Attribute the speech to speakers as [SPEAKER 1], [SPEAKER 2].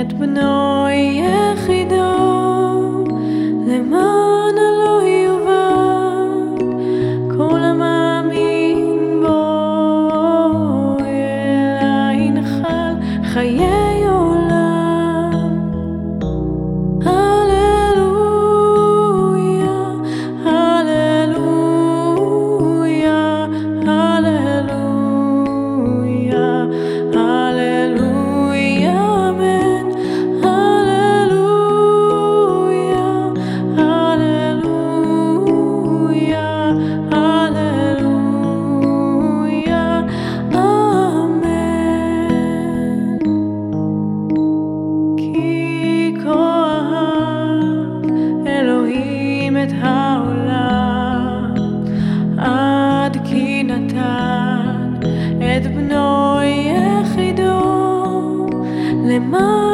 [SPEAKER 1] את בנו יחידו למען אלוהי יובד כל המאמין בו אליי נחל חיי עולם. הללויה הללויה הללויה הללויה אמן. הללויה הללויה הללויה אמן. כי כה אהב אלוהים את העולם עד כי נתן את בנו יחידו למען